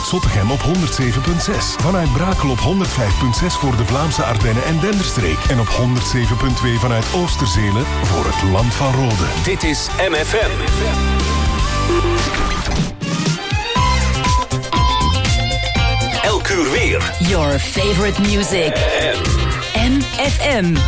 vanuit Zottegem op 107.6. Vanuit Brakel op 105.6 voor de Vlaamse Ardennen en Denderstreek. En op 107.2 vanuit Oosterzele voor het Land van Rode. Dit is MFM. Elk uur weer. Your favorite music. MFM.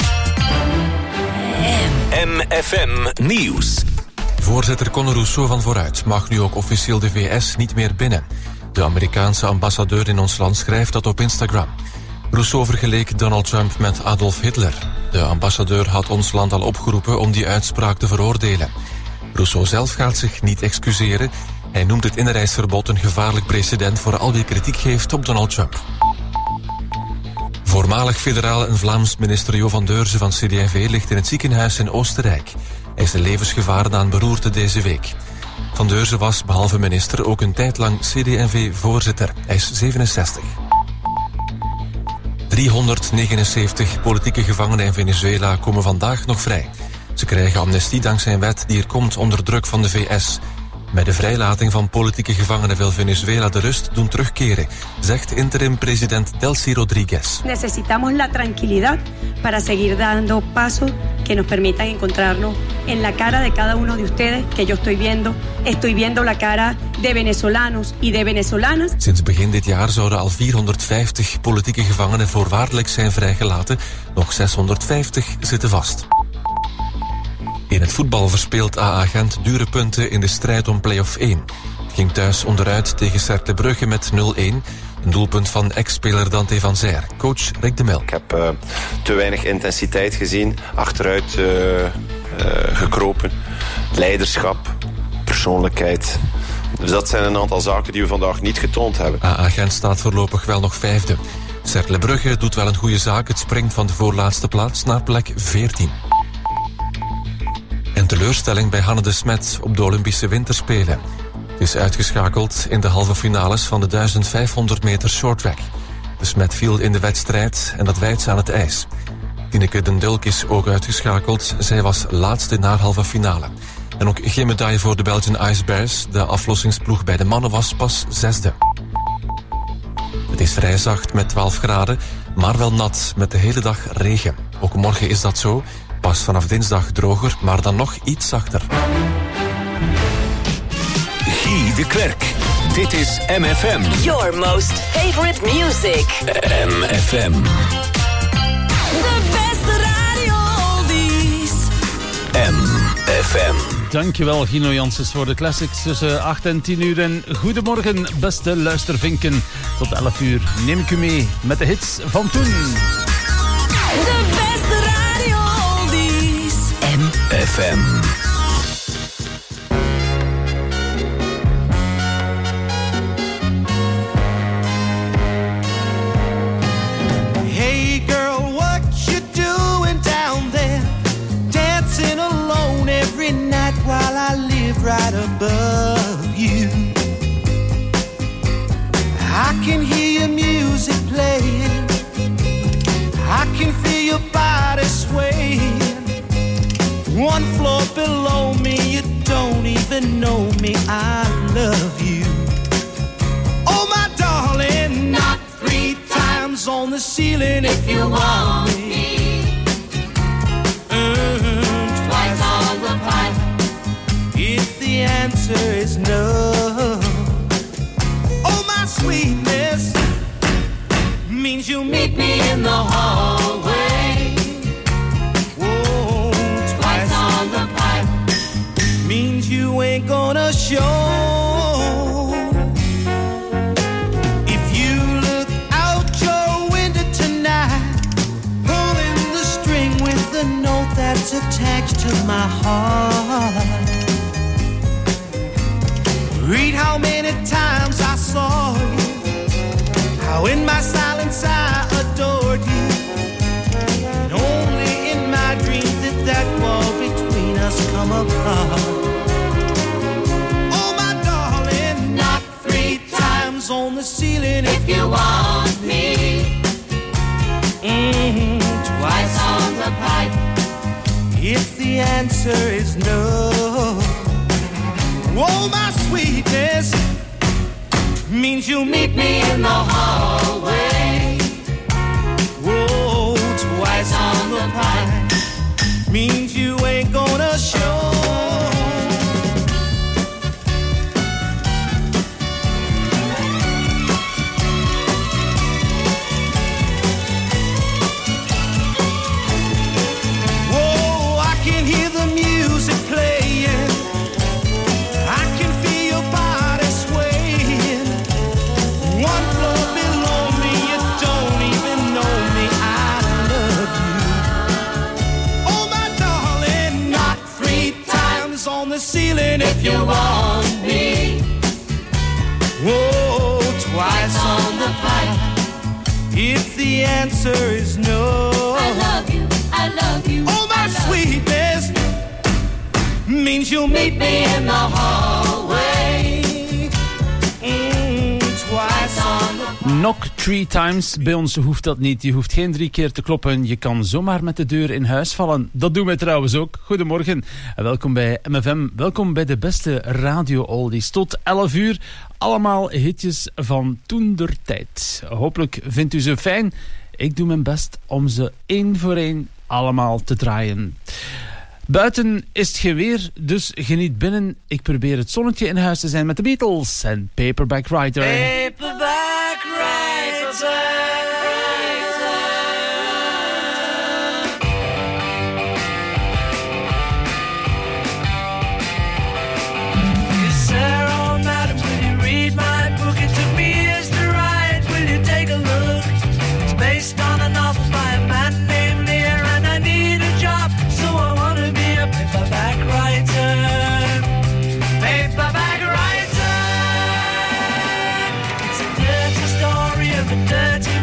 MFM Nieuws. Voorzitter Conor Rousseau van Vooruit mag nu ook officieel de VS niet meer binnen. De Amerikaanse ambassadeur in ons land schrijft dat op Instagram. Rousseau vergeleek Donald Trump met Adolf Hitler. De ambassadeur had ons land al opgeroepen om die uitspraak te veroordelen. Rousseau zelf gaat zich niet excuseren. Hij noemt het inreisverbod een gevaarlijk precedent voor al wie kritiek geeft op Donald Trump. Voormalig federaal en Vlaams minister Jo van Deurzen van CD&V ligt in het ziekenhuis in Oostenrijk. Hij is in levensgevaar na een beroerte deze week. Van Deurzen was, behalve minister, ook een tijd lang CD&V-voorzitter. Hij is 67. 379 politieke gevangenen in Venezuela komen vandaag nog vrij. Ze krijgen amnestie dankzij een wet die er komt onder druk van de VS. Bij de vrijlating van politieke gevangenen wil Venezuela de rust doen terugkeren, zegt interim-president Delcy Rodríguez. Necesitamos la tranquilidad para seguir dando pasos que nos permitan encontrarnos en la cara de cada uno de ustedes que yo estoy viendo la cara de venezolanos y de venezolanas. Sinds begin dit jaar zouden al 450 politieke gevangenen voorwaardelijk zijn vrijgelaten. Nog 650 zitten vast. In het voetbal verspeelt AA Gent dure punten in de strijd om play-off 1. Het ging thuis onderuit tegen Cercle Brugge met 0-1. Een doelpunt van ex-speler Dante van Zijr. Coach Rick de Mel. Ik heb te weinig intensiteit gezien. Achteruit gekropen. Leiderschap. Persoonlijkheid. Dus dat zijn een aantal zaken die we vandaag niet getoond hebben. AA Gent staat voorlopig wel nog vijfde. Cercle Brugge doet wel een goede zaak. Het springt van de voorlaatste plaats naar plek 14. En teleurstelling bij Hanne de Smet op de Olympische Winterspelen. Het is uitgeschakeld in de halve finales van de 1500 meter shorttrack. De Smet viel in de wedstrijd en dat wijdt ze aan het ijs. Tineke den Dulk is ook uitgeschakeld. Zij was laatste naar halve finale. En ook geen medaille voor de Belgian Ice Bears. De aflossingsploeg bij de mannen was pas 6e. Het is vrij zacht met 12 graden, maar wel nat met de hele dag regen. Ook morgen is dat zo. Pas vanaf dinsdag droger, maar dan nog iets zachter. Guy de Klerk. Dit is MFM. Your most favorite music. MFM. De beste radio oldies. MFM. Dankjewel Gino Janssens voor de classics tussen 8 en 10 uur. En goedemorgen beste luistervinken. Tot 11 uur neem ik u mee met de hits van toen. De beste radio oldies. MFM. Hey girl, what you doing down there? Dancing alone every night while I live right above you. I can hear your music playing, I can feel your body swaying. One floor below me, you don't even know me, I love you. Oh my darling, knock 3 times on the ceiling if you want me. Twice on the pipe if the answer is no. Oh my sweetness means you'll meet me in the hallway. Oh, twice on the pipe means you ain't gonna show. If you look out your window tonight, pulling the string with the note that's attached to my heart. Read how many times I saw you, how in my silence I adored you, and only in my dreams did that wall between us come apart. Oh my darling, knock 3 times on the ceiling if you want me. Twice on the pipe if the answer is no. Oh my sweetness means you'll meet me in the hallway. Whoa, twice on the pine means you ain't gonna show. Ceiling if you want me. Whoa, twice on the pipe if the answer is no. I love you, I love you. Oh, my sweetness means you'll meet me in the hallway. Twice on the pipe. Knock 3 times. Bij ons hoeft dat niet. Je hoeft geen 3 keer te kloppen. Je kan zomaar met de deur in huis vallen. Dat doen wij trouwens ook. Goedemorgen. En welkom bij MFM. Welkom bij de beste radio oldies. Tot 11 uur. Allemaal hitjes van toentertijd. Hopelijk vindt u ze fijn. Ik doe mijn best om ze 1 voor 1 allemaal te draaien. Buiten is het geen weer, dus geniet binnen. Ik probeer het zonnetje in huis te zijn met de Beatles en Paperback Writer. Paperback Writer. Yes, sir, oh madam, will you read my book? It took me years to write. Will you take a look? It's based on a novel by a man named Lear, and I need a job, so I want to be a paperback writer. Paperback writer. It's a dirty story of a dirty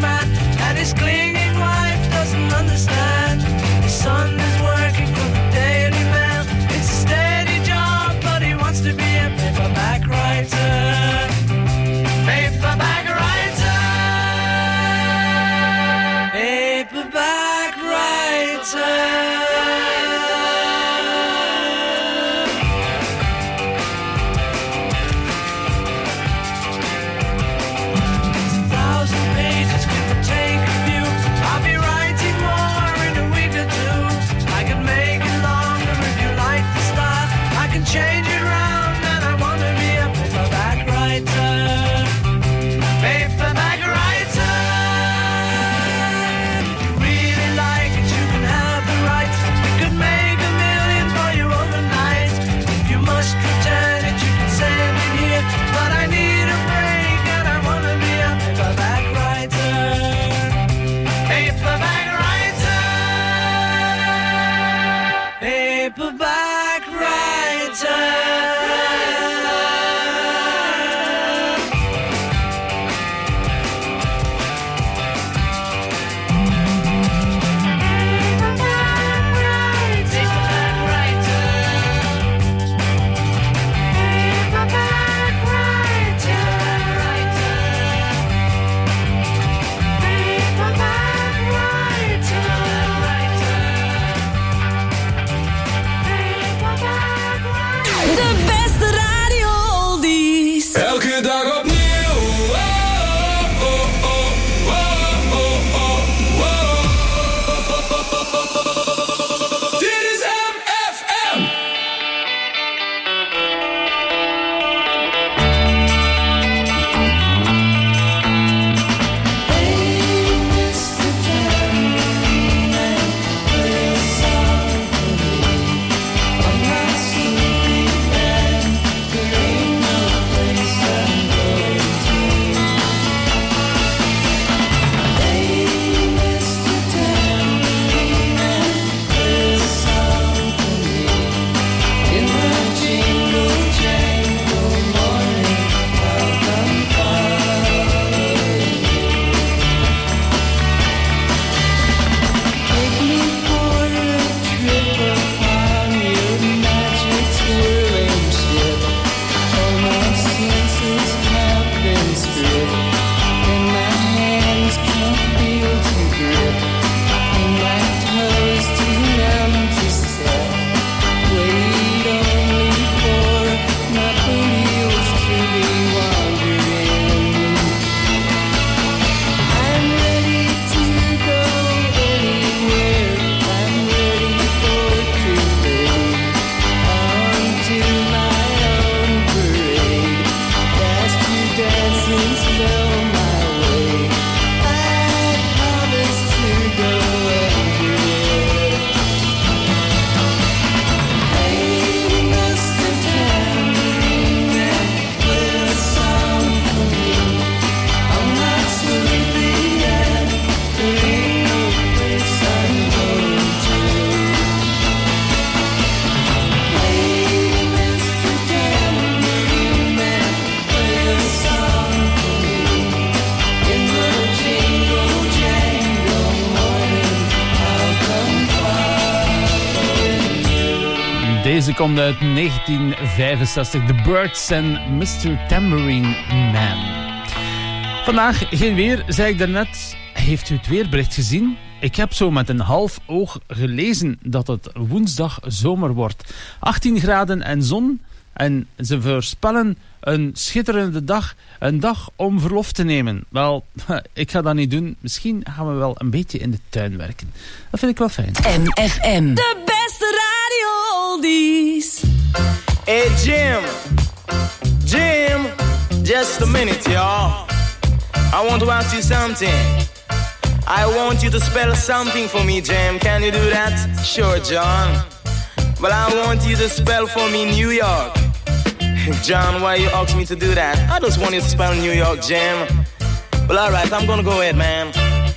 Deze komt uit 1965. The Byrds en Mr. Tambourine Man. Vandaag geen weer, zei ik daarnet. Heeft u het weerbericht gezien? Ik heb zo met een half oog gelezen dat het woensdag zomer wordt. 18 graden en zon. En ze voorspellen een schitterende dag. Een dag om verlof te nemen. Wel, ik ga dat niet doen. Misschien gaan we wel een beetje in de tuin werken. Dat vind ik wel fijn. MFM. De beste radio oldies. Hey Jim, Jim, just a minute, y'all. I want to ask you something. I want you to spell something for me, Jim. Can you do that? Sure, John. Well, I want you to spell for me New York. John, why you ask me to do that? I just want you to spell New York, Jim. Well, alright, I'm gonna go ahead, man.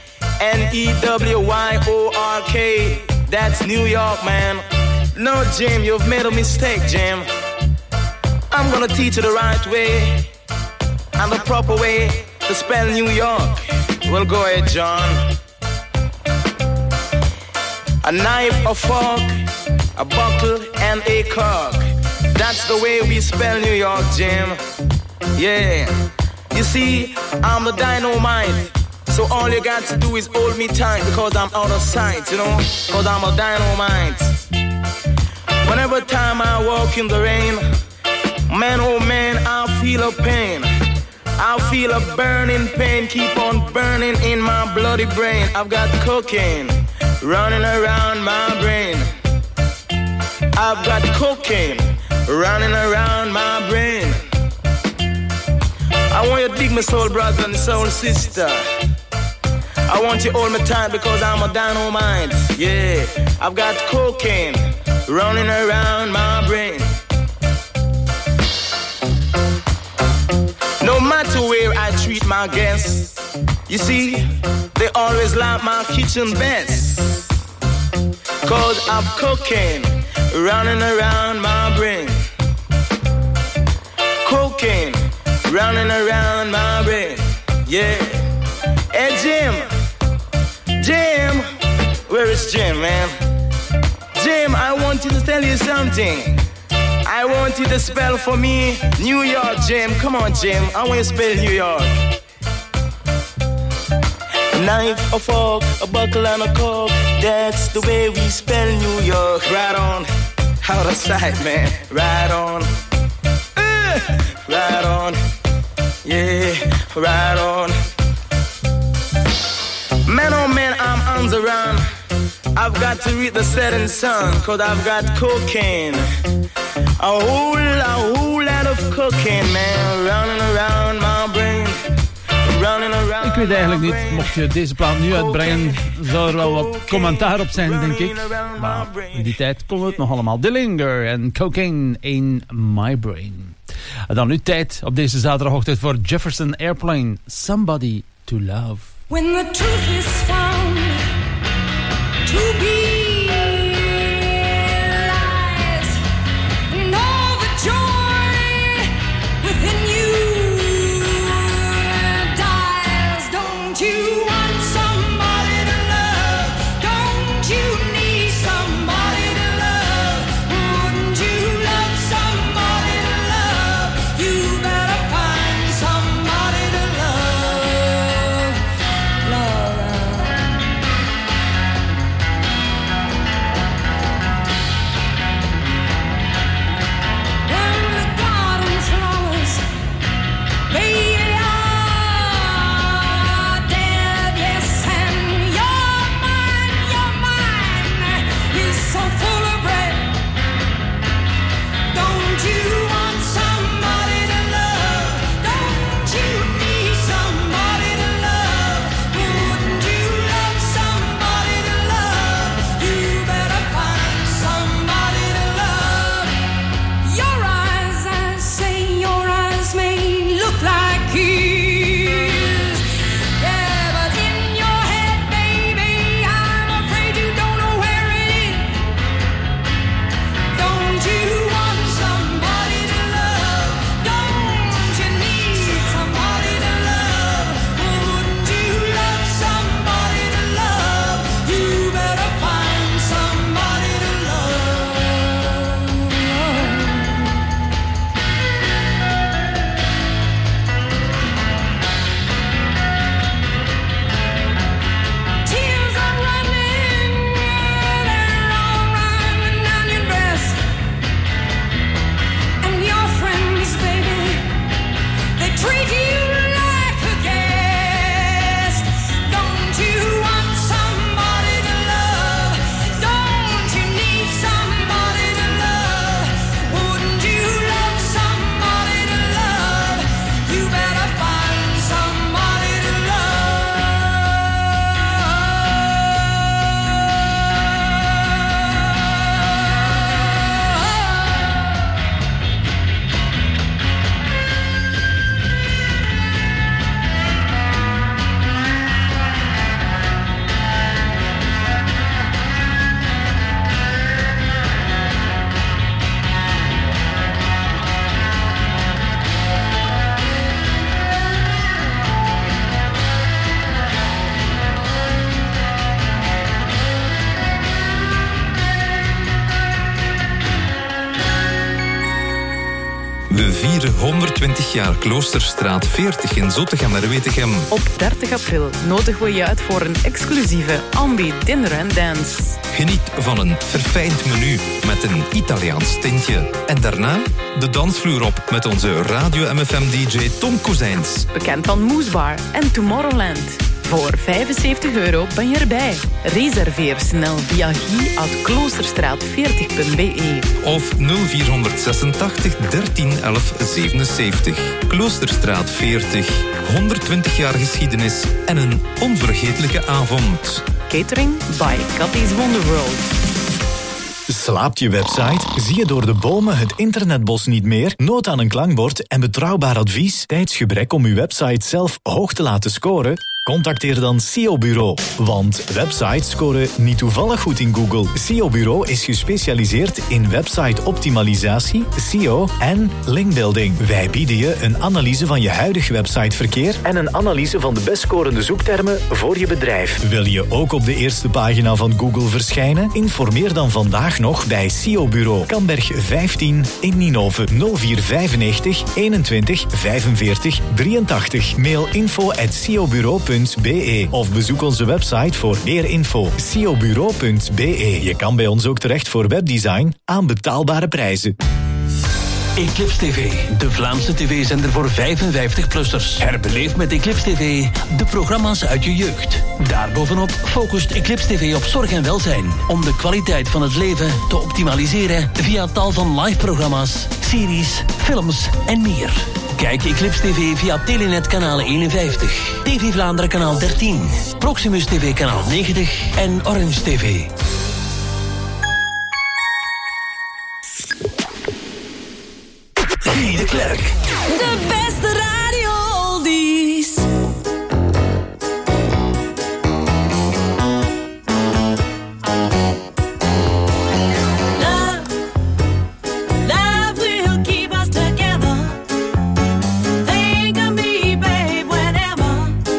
N-E-W-Y-O-R-K. That's New York, man. No, Jim, you've made a mistake, Jim. I'm gonna teach you the right way and the proper way to spell New York. Well, go ahead, John. A knife, a fork, a bottle, and a cork. That's the way we spell New York, Jim. Yeah. You see, I'm the dynamite. So all you got to do is hold me tight because I'm out of sight, you know? Because I'm a dynamite. Whenever time I walk in the rain, man, oh man, I feel a pain. I feel a burning pain, keep on burning in my bloody brain. I've got cocaine running around my brain. I've got cocaine running around my brain. I want you to dig my soul brother and soul sister. I want you to hold me tight because I'm a dynamite. Yeah, I've got cocaine running around my brain. No matter where I treat my guests, you see, they always like my kitchen best. Cause I'm cocaine running around my brain. Cocaine running around my brain. Yeah. Hey Jim, Jim, where is Jim, man? Jim, I want you to tell you something. I want you to spell for me New York, Jim. Come on, Jim. I want you to spell New York. A knife, a fork, a buckle, and a cork. That's the way we spell New York. Right on. Out of sight, man. Right on. Right on. Yeah, right on. Man, oh man, I'm on the run. I've got to read the setting sun, cause I've got cocaine. A whole lot of cocaine, man, running around my brain. Running around. Ik weet eigenlijk niet, mocht je deze plaat nu uitbrengen, zou er wel wat commentaar op zijn, denk ik. Maar in die tijd kon het nog allemaal. Dillinger en Cocaine in My Brain. En dan nu tijd op deze zaterdagochtend voor Jefferson Airplane, Somebody to Love. When the truth is found to be lies, and all the joy within you dies. Don't you want somebody to love? Don't you need somebody to love? Wouldn't you love somebody to love? You better find somebody to love. Love. vieren 120 jaar Kloosterstraat 40 in Zottegem-Wetegem. Op 30 april nodigen we je uit voor een exclusieve Ambi Dinner and Dance. Geniet van een verfijnd menu met een Italiaans tintje. En daarna de dansvloer op met onze Radio MFM-dj Tom Kozijns. Bekend van Moesbar en Tomorrowland. Voor €75 ben je erbij. Reserveer snel via guy@kloosterstraat40.be Of 0486 13 11 77. Kloosterstraat 40. 120 jaar geschiedenis en een onvergetelijke avond. Catering by Cathy's Wonderworld. Slaapt je website? Zie je door de bomen het internetbos niet meer? Nood aan een klankbord en betrouwbaar advies? Tijdsgebrek om uw website zelf hoog te laten scoren? Contacteer dan SEO Bureau. Want websites scoren niet toevallig goed in Google. SEO Bureau is gespecialiseerd in website-optimalisatie, SEO en linkbuilding. Wij bieden je een analyse van je huidig websiteverkeer en een analyse van de best scorende zoektermen voor je bedrijf. Wil je ook op de eerste pagina van Google verschijnen? Informeer dan vandaag nog bij SEO Bureau. Kamberg 15 in Ninove 0495 21 45 83. Mail info@seobureau.be of bezoek onze website voor meer info. seobureau.be. Je kan bij ons ook terecht voor webdesign aan betaalbare prijzen. Eclipse TV, de Vlaamse tv-zender voor 55-plussers. Herbeleef met Eclipse TV de programma's uit je jeugd. Daarbovenop focust Eclipse TV op zorg en welzijn. Om de kwaliteit van het leven te optimaliseren via tal van live-programma's, series, films en meer. Kijk Eclipse TV via Telenet kanaal 51, TV Vlaanderen kanaal 13, Proximus TV kanaal 90 en Orange TV. Guy de Klerk. De beste radio oldies. Love will keep us together. Think of me, babe, whenever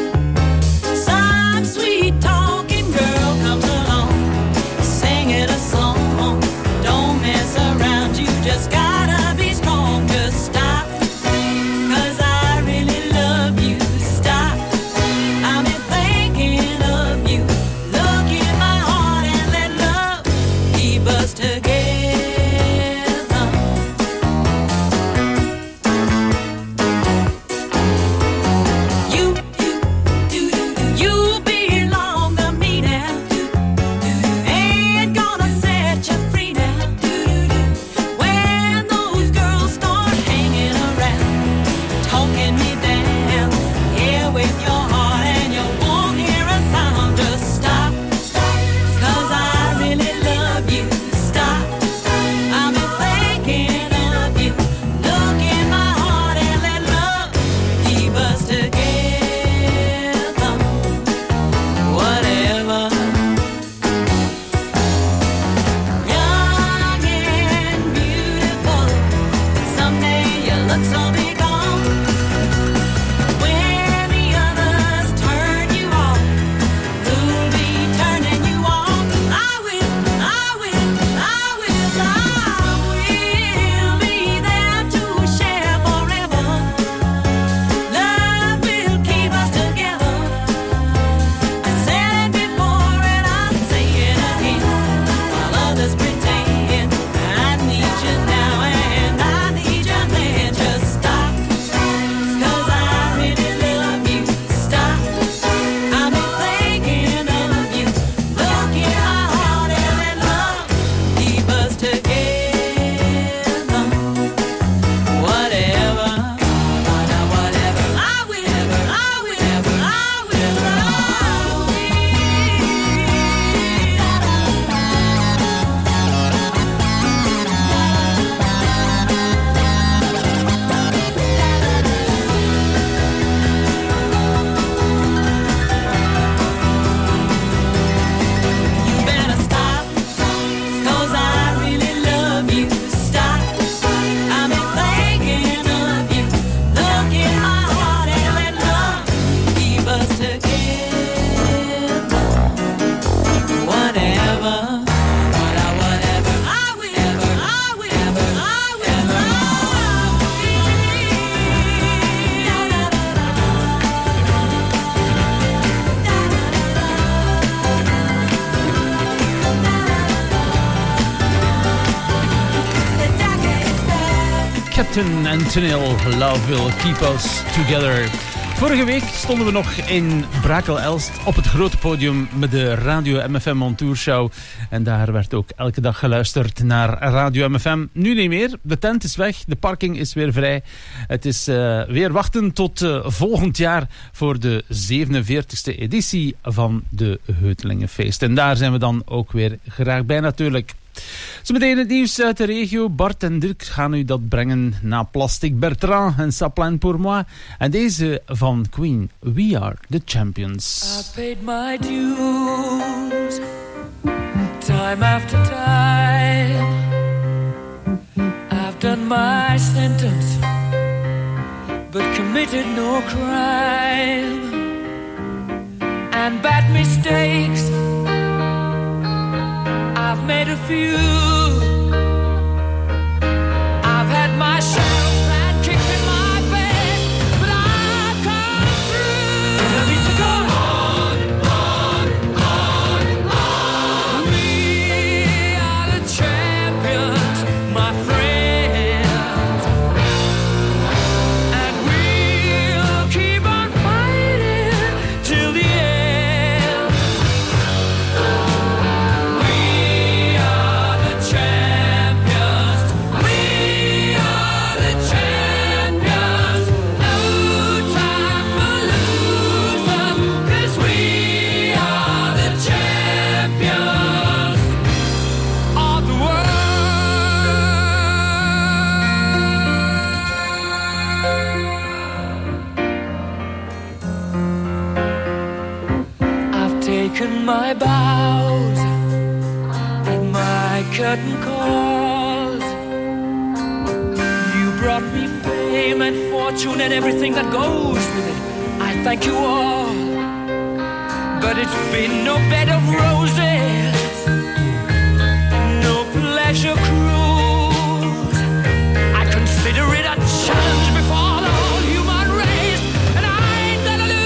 some sweet talking girl comes along, singing a song. Don't mess around, you just gotta be strong. Just stop, 'cause I Martin en Tenille, Love Will Keep Us Together. Vorige week stonden we nog in Brakel-Elst op het grote podium met de Radio MFM On Tour Show. En daar werd ook elke dag geluisterd naar Radio MFM. Nu niet meer, de tent is weg, de parking is weer vrij. Het is weer wachten tot volgend jaar voor de 47e editie van de Heutelingenfeest. En daar zijn we dan ook weer graag bij natuurlijk. Zometeen het nieuws uit de regio. Bart en Dirk gaan u dat brengen na Plastic Bertrand en Ça Plane Pour Moi. En deze van Queen, We Are The Champions. I paid my dues, time after time. I've done my sentence, but committed no crime. And bad mistakes I've made a few. I've had my share of bad kicks in my face, but I've come through. I need to go on. We are the champions, my friends, and we'll keep on fighting till the end. My bows and my curtain calls. You brought me fame and fortune and everything that goes with it. I thank you all, but it's been no bed of roses, no pleasure cruise. I consider it a challenge before the whole human race, and I ain't gonna lose.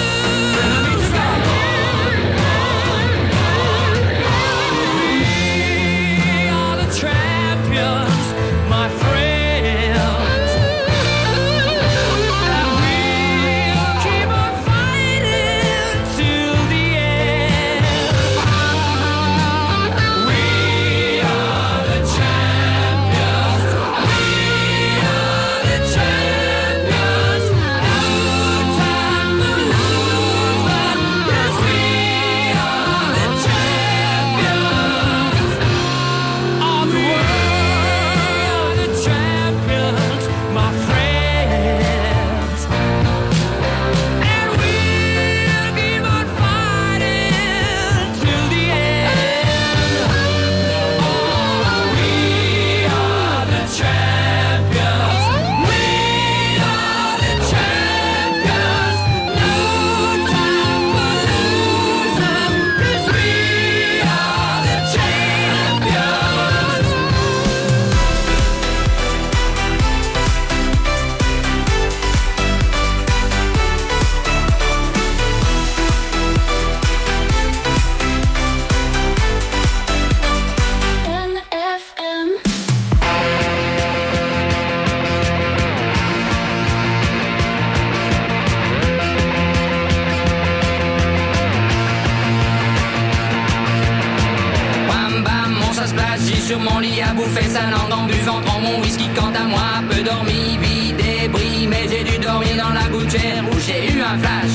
Sur mon lit à bouffer sa langue en buvant, prends mon whisky. Quant à moi, peu dormi, vie débris, mais j'ai dû dormir dans la gouttière où j'ai eu un flash.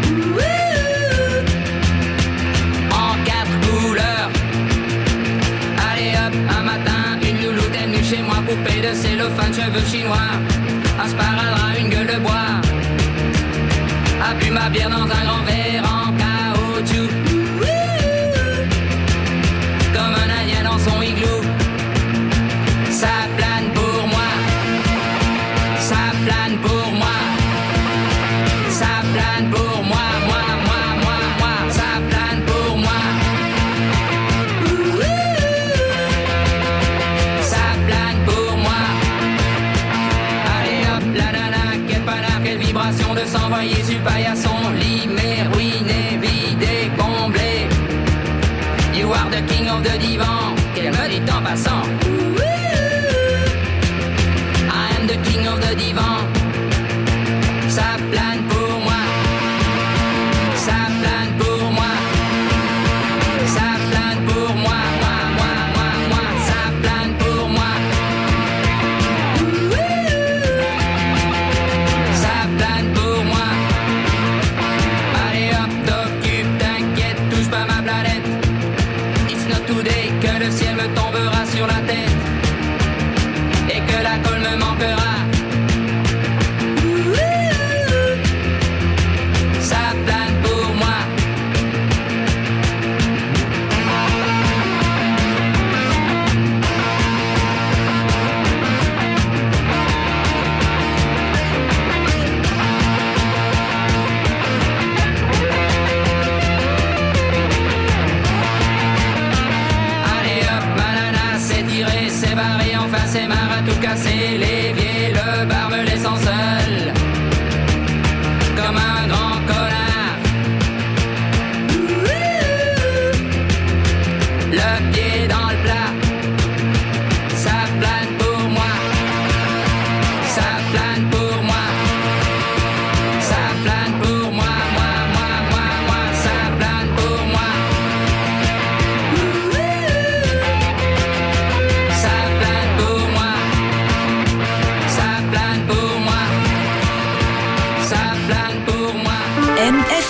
En 4 couleurs. Allez hop, un matin, une louloute est venue chez moi, poupée de cellophane, cheveux chinois, un sparadrap, une gueule de bois, a bu ma bière dans un grand verre en caoutchouc, comme un indien dans son igloo. Ça plane pour moi, ça plane pour moi, ça plane pour moi, moi, ça plane pour moi. Ça plane pour moi. Allez hop, la nana, quel panard, quelle vibration de s'envoyer sur paillasson, limé, ruiné, vidé, comblé. You are the king of the divan, qu'elle me dit en passant.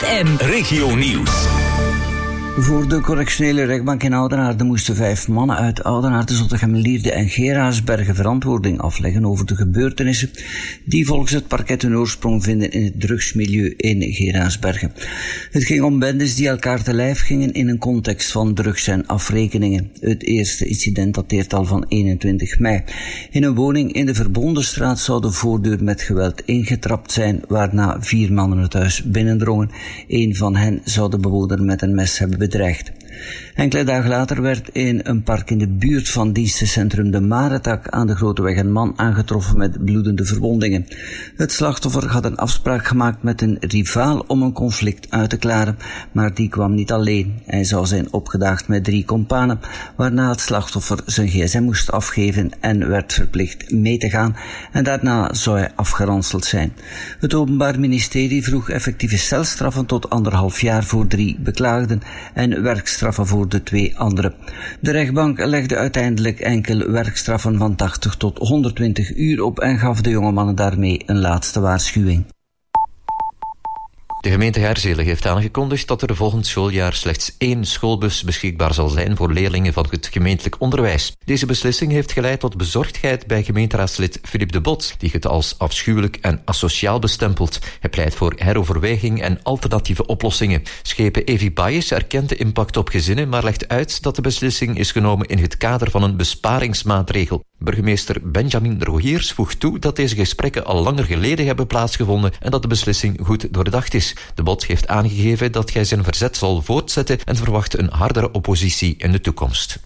MFM Regio Nieuws. Voor de correctionele rechtbank in Oudenaarde moesten 5 mannen uit Oudenaarde, Zottegem-Lierde en Geraardsbergen verantwoording afleggen over de gebeurtenissen die volgens het parket hun oorsprong vinden in het drugsmilieu in Geraardsbergen. Het ging om bendes die elkaar te lijf gingen in een context van drugs en afrekeningen. Het eerste incident dateert al van 21 mei. In een woning in de Verbondenstraat zou de voordeur met geweld ingetrapt zijn, waarna 4 mannen het huis binnendrongen. 1 van hen zou de bewoner met een mes hebben bedreigd. Enkele dagen later werd in een park in de buurt van dienstencentrum De Maretak aan de Groteweg een man aangetroffen met bloedende verwondingen. Het slachtoffer had een afspraak gemaakt met een rivaal om een conflict uit te klaren, maar die kwam niet alleen. Hij zou zijn opgedaagd met 3 kompanen, waarna het slachtoffer zijn gsm moest afgeven en werd verplicht mee te gaan, en daarna zou hij afgeranseld zijn. Het Openbaar Ministerie vroeg effectieve celstraffen tot 1,5 jaar voor 3 beklaagden en werkstraffen voor de 2 anderen. De rechtbank legde uiteindelijk enkel werkstraffen van 80 tot 120 uur op en gaf de jonge mannen daarmee een laatste waarschuwing. De gemeente Herzelen heeft aangekondigd dat er volgend schooljaar slechts 1 schoolbus beschikbaar zal zijn voor leerlingen van het gemeentelijk onderwijs. Deze beslissing heeft geleid tot bezorgdheid bij gemeenteraadslid Philippe de Bot, die het als afschuwelijk en asociaal bestempelt. Hij pleit voor heroverweging en alternatieve oplossingen. Schepen Evi Bayes erkent de impact op gezinnen, maar legt uit dat de beslissing is genomen in het kader van een besparingsmaatregel. Burgemeester Benjamin Rogiers voegt toe dat deze gesprekken al langer geleden hebben plaatsgevonden en dat de beslissing goed doordacht is. De Bot heeft aangegeven dat hij zijn verzet zal voortzetten en verwacht een hardere oppositie in de toekomst.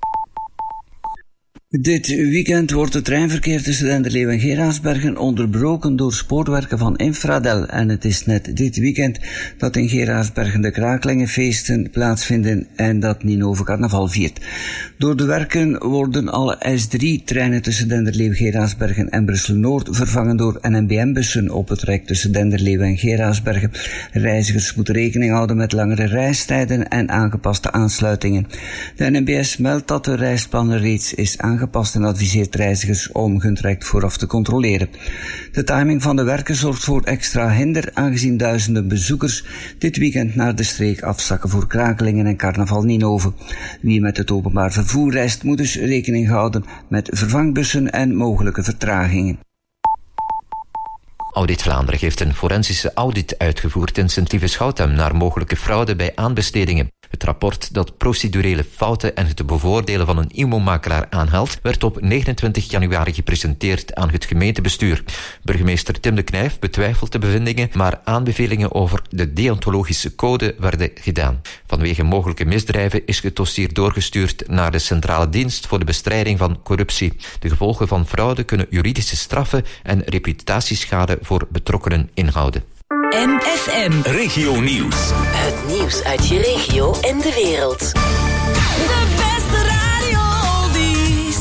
Dit weekend wordt het treinverkeer tussen Denderleeuw en Geraardsbergen onderbroken door spoorwerken van Infradel. En het is net dit weekend dat in Geraardsbergen de krakelingenfeesten plaatsvinden en dat Ninove carnaval viert. Door de werken worden alle S3-treinen tussen Denderleeuw, Geraardsbergen en Brussel-Noord vervangen door NMBM-bussen op het traject tussen Denderleeuw en Geraardsbergen. Reizigers moeten rekening houden met langere reistijden en aangepaste aansluitingen. De NMBS meldt dat de reisplannen reeds is aangepast en adviseert reizigers om hun traject vooraf te controleren. De timing van de werken zorgt voor extra hinder, aangezien duizenden bezoekers dit weekend naar de streek afzakken voor krakelingen en carnaval Ninove. Wie met het openbaar vervoer reist, moet dus rekening houden met vervangbussen en mogelijke vertragingen. Audit Vlaanderen heeft een forensische audit uitgevoerd in Sint-Lieve-Schouten naar mogelijke fraude bij aanbestedingen. Het rapport dat procedurele fouten en het bevoordelen van een IMO-makelaar aanhaalt, werd op 29 januari gepresenteerd aan het gemeentebestuur. Burgemeester Tim de Knijf betwijfelt de bevindingen, maar aanbevelingen over de deontologische code werden gedaan. Vanwege mogelijke misdrijven is het dossier doorgestuurd naar de Centrale Dienst voor de Bestrijding van Corruptie. De gevolgen van fraude kunnen juridische straffen en reputatieschade voor betrokkenen inhouden. MFM Regio Nieuws. Het nieuws uit je regio en de wereld. De beste radio oldies.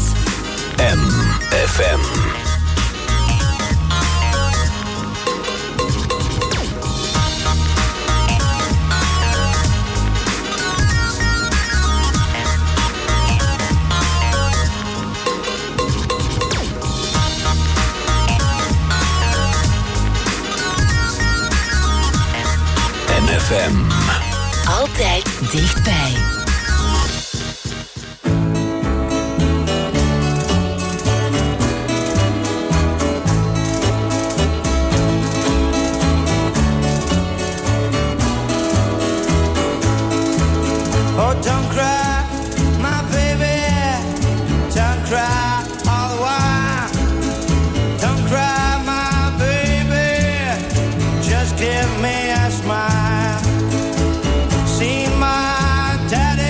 MFM. FM. Altijd dichtbij. Oh, don't cry, my baby. Don't cry all the while. Don't cry, my baby. Just give me a smile. See my daddy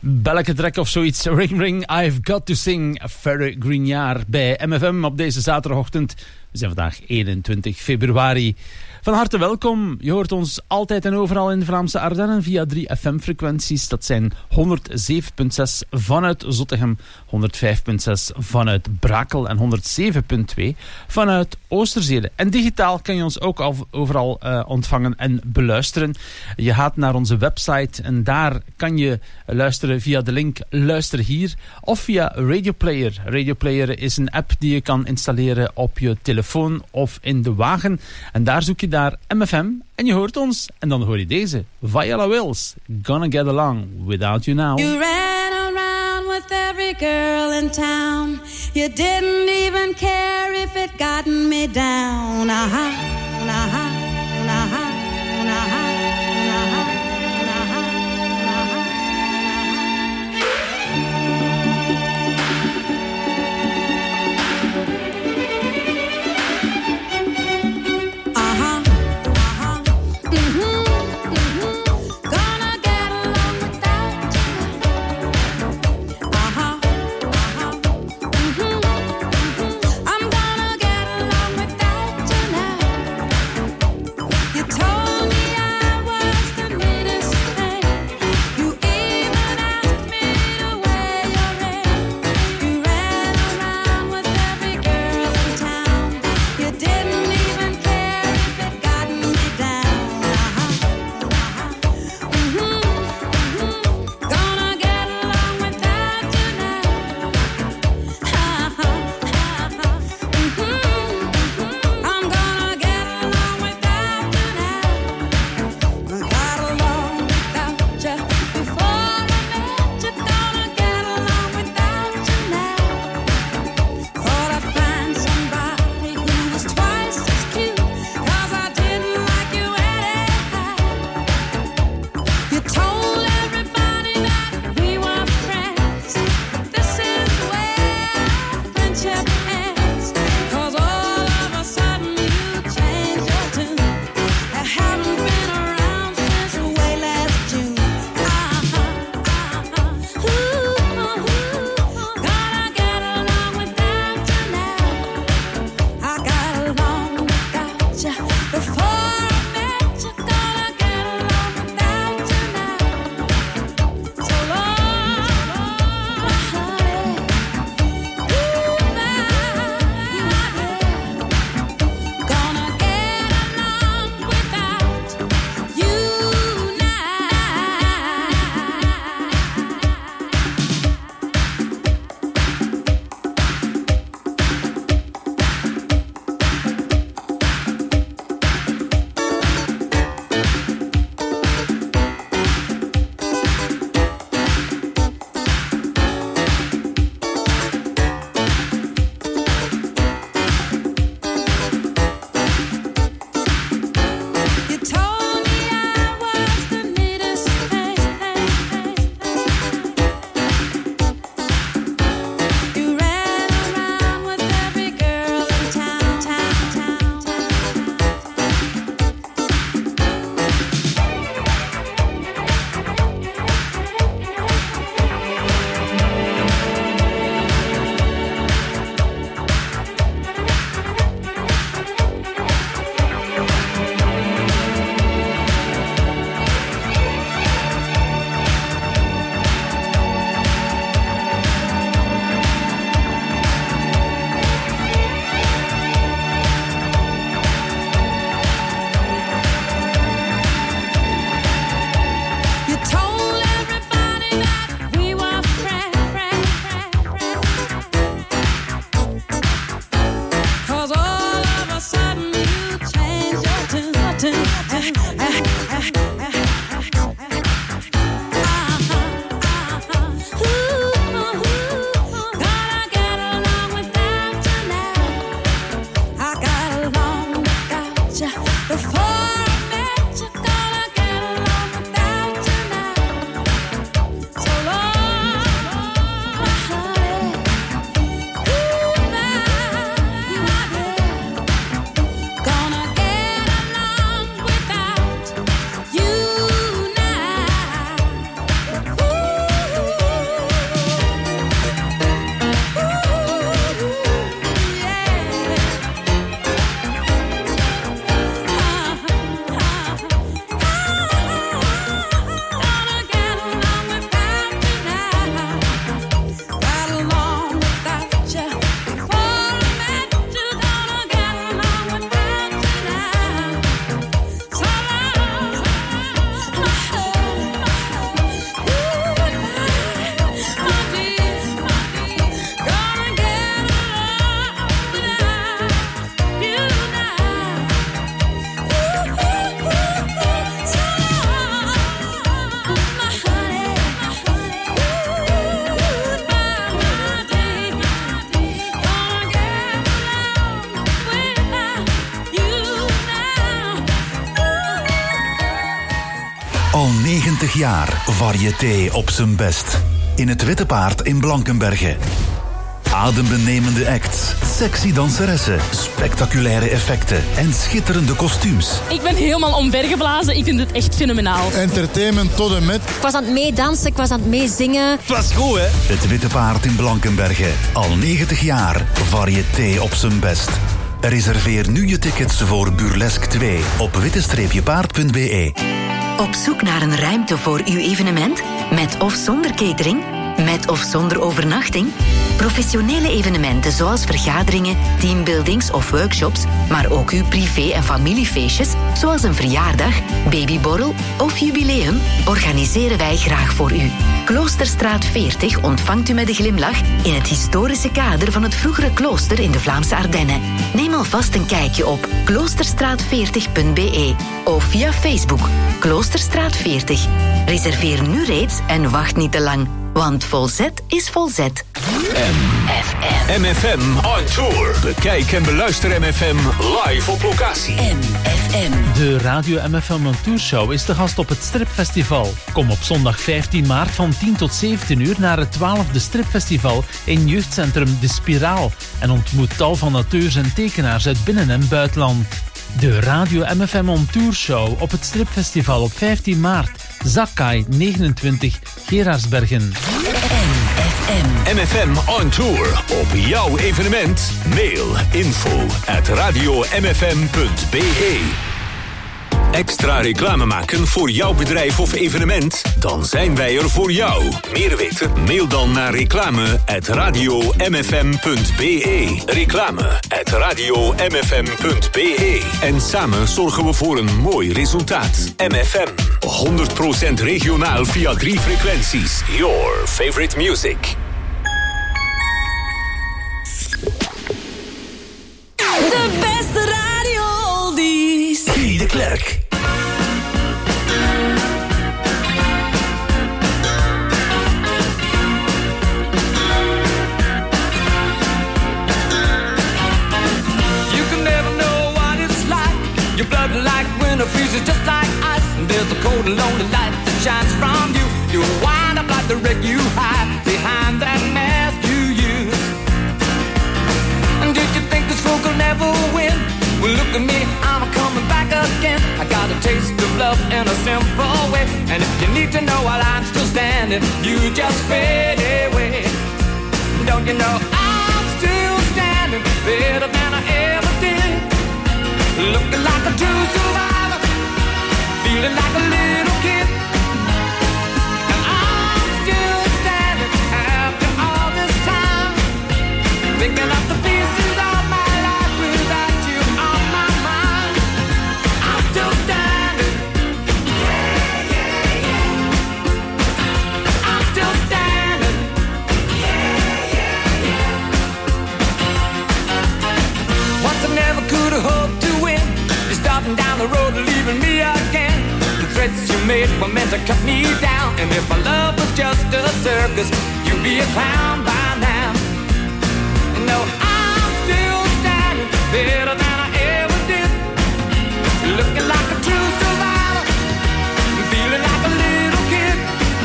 Belleke trek of zoiets. Ring Ring, I've Got to Sing. Ferre Grignard bij MFM op deze zaterdagochtend. We zijn vandaag 21 februari. Van harte welkom. Je hoort ons altijd en overal in de Vlaamse Ardennen via 3 FM-frequenties. Dat zijn 107.6 vanuit Zottegem, 105.6 vanuit Brakel en 107.2 vanuit Oosterzele. En digitaal kan je ons ook overal ontvangen en beluisteren. Je gaat naar onze website en daar kan je luisteren via de link Luister hier of via Radio Player. Radio Player is een app die je kan installeren op je telefoon of in de wagen. En daar zoek je daar MFM en je hoort ons. En dan hoor je deze. Viola Wills, Gonna Get Along Without You Now. You ran around with every girl in town. You didn't even care if it gotten me down. Aha, aha, aha, aha. 90 jaar variété op zijn best. In het Witte Paard in Blankenberge. Adembenemende acts, sexy danseressen, spectaculaire effecten en schitterende kostuums. Ik ben helemaal omvergeblazen. Ik vind het echt fenomenaal. Entertainment tot en met. Ik was aan het meedansen, ik was aan het meezingen. Het was goed, hè? Het Witte Paard in Blankenberge. Al 90 jaar variété op zijn best. Reserveer nu je tickets voor Burlesque 2 op witte-paard.be. Op zoek naar een ruimte voor uw evenement? Met of zonder catering? Met of zonder overnachting? Professionele evenementen zoals vergaderingen, teambuildings of workshops, maar ook uw privé- en familiefeestjes, zoals een verjaardag, babyborrel of jubileum, organiseren wij graag voor u. Kloosterstraat 40 ontvangt u met een glimlach in het historische kader van het vroegere klooster in de Vlaamse Ardennen. Neem alvast een kijkje op kloosterstraat40.be of via Facebook Kloosterstraat 40. Reserveer nu reeds en wacht niet te lang, want volzet is volzet. MFM on tour. Bekijk en beluister MFM live op locatie. MFM. De Radio MFM on Tour Show is te gast op het Stripfestival. Kom op zondag 15 maart van 10 tot 17 uur naar het 12e Stripfestival in jeugdcentrum De Spiraal en ontmoet tal van auteurs en tekenaars uit binnen- en buitenland. De Radio MFM on Tour Show op het Stripfestival op 15 maart. Zakkai 29, Gerardsbergen. MFM on tour. Op jouw evenement. Mail info@radiomfm.be. Extra reclame maken voor jouw bedrijf of evenement? Dan zijn wij er voor jou. Meer weten? Mail dan naar reclame@radiomfm.be. Reclame@radiomfm.be. En samen zorgen we voor een mooi resultaat. MFM. 100% regionaal via 3 frequenties. Your favorite music. De beste radio-oldies. Guy de Klerk. You can never know what it's like. Your blood like winter freezes just like ice. And there's a cold and lonely light that shines from you. You wind up like the wreck you hide behind that mask you use. And did you think this fool could never win? Well, look at me, I'm coming back again. I got a taste of love in a simple way. And if you need to know while I'm still standing, you just fade away. Don't you know I'm still standing better than I ever did? Looking like a true survivor, feeling like a little kid. And I'm still standing after all this time, picking up the pieces of my life without you on my mind. I'm still standing. Yeah, yeah, yeah. I'm still standing. Yeah, yeah, yeah. Once I never could have hoped to win. You're starting down the road and leaving me again. The threats you made were meant to cut me down. And if my love was just a circus, you'd be a clown by now. No, I'm still standing better than I ever did. Looking like a true survivor, feeling like a little kid.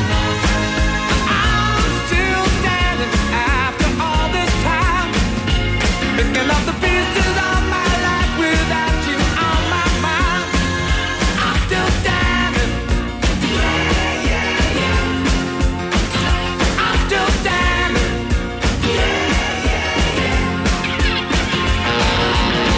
I'm still standing after all this time, picking up the pieces of my life without you on my mind. I'm still standing. Yeah, yeah, yeah. I'm still standing. Yeah, yeah, yeah.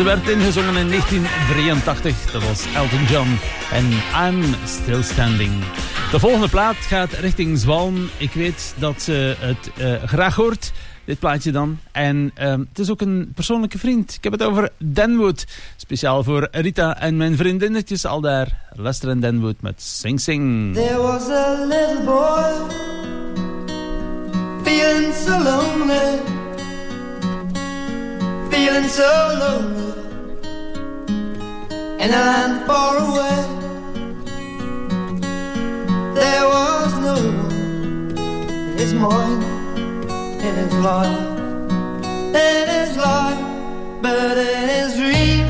Ze werd ingezongen in 1983. Dat was Elton John en I'm Still Standing. De volgende plaat gaat richting Zwalm. Ik weet dat ze het graag hoort, dit plaatje dan. En het is ook een persoonlijke vriend. Ik heb het over Danwood. Speciaal voor Rita en mijn vriendinnetjes al daar. Lester en Danwood met Sing Sing. There was a little boy feeling so lonely, feeling so lonely in a land far away. There was no one in his mind, in his life, but in his dreams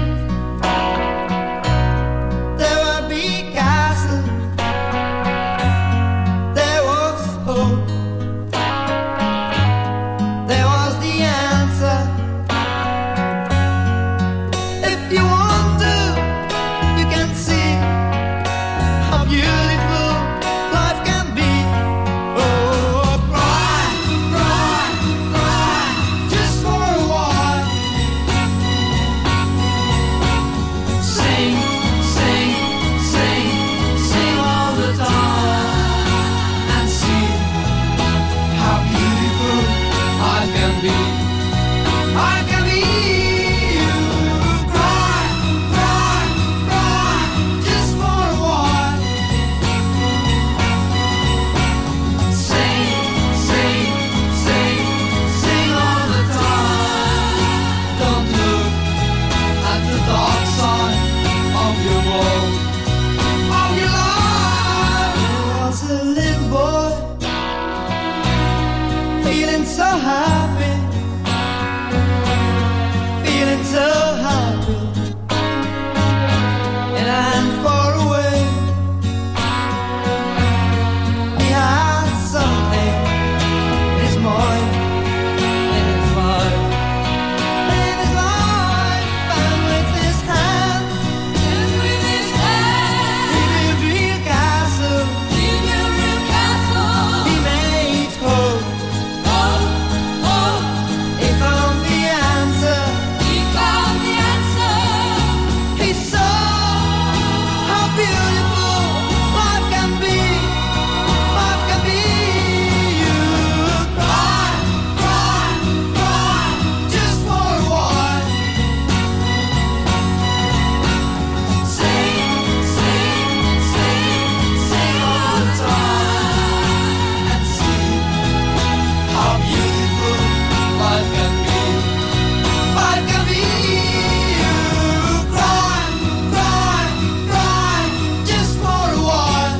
there were big castles, there was hope, there was the answer. If you want to, you can see how beautiful life can be. Oh, cry, cry, cry, just for a while. Sing, sing, sing, sing all the time, and see how beautiful life can be. Life can be. You cry, cry, cry, just for a while. Sing, sing, sing, sing all the time. Don't look at the dark side of your world, of your life. There was a little boy feeling so happy, feeling so happy, and I'm far away. He had something in his mind, in his life, and with his hand, he built real castle, he made hope, he found the answer, he saw how beautiful life can be, life can be. You cry, cry, cry, just for a while. Sing, sing, sing, sing all the time, and see how beautiful life can be, life can be. You cry, cry, cry, just for a while.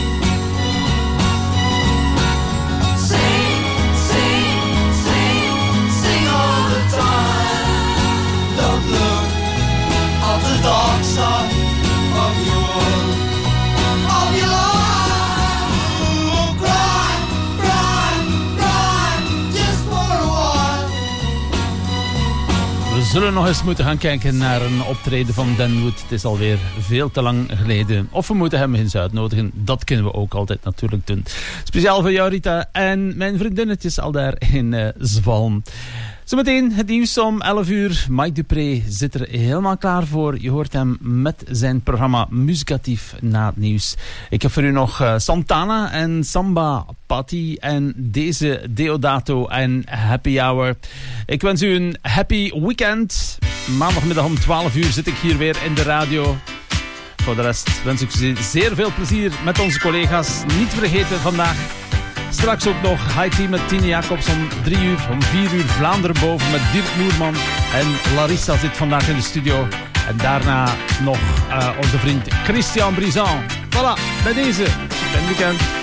Sing, sing, sing, sing all the time. Don't look at the dark side of your world, of your life. Cry, cry, cry, just for a while. We zullen nog eens moeten gaan kijken naar een optreden van Danwood. Het is alweer veel te lang geleden. Of we moeten hem eens uitnodigen. Dat kunnen we ook altijd natuurlijk doen. Speciaal voor jou, Rita, en mijn vriendinnetjes al daar in Zwalm. Zometeen het nieuws om 11 uur. Mike Dupré zit er helemaal klaar voor. Je hoort hem met zijn programma Musicatief na het nieuws. Ik heb voor u nog Santana en Samba Patti en deze Deodato en Happy Hour. Ik wens u een happy weekend. Maandagmiddag om 12 uur zit ik hier weer in de radio. Voor de rest wens ik u zeer veel plezier met onze collega's. Niet vergeten vandaag straks ook nog High Tea met Tine Jacobs om 3 uur. Om 4 uur Vlaanderen boven met Dirk Moerman. En Larissa zit vandaag in de studio. En daarna nog onze vriend Christian Brizan. Voilà, bij deze. Fijn weekend.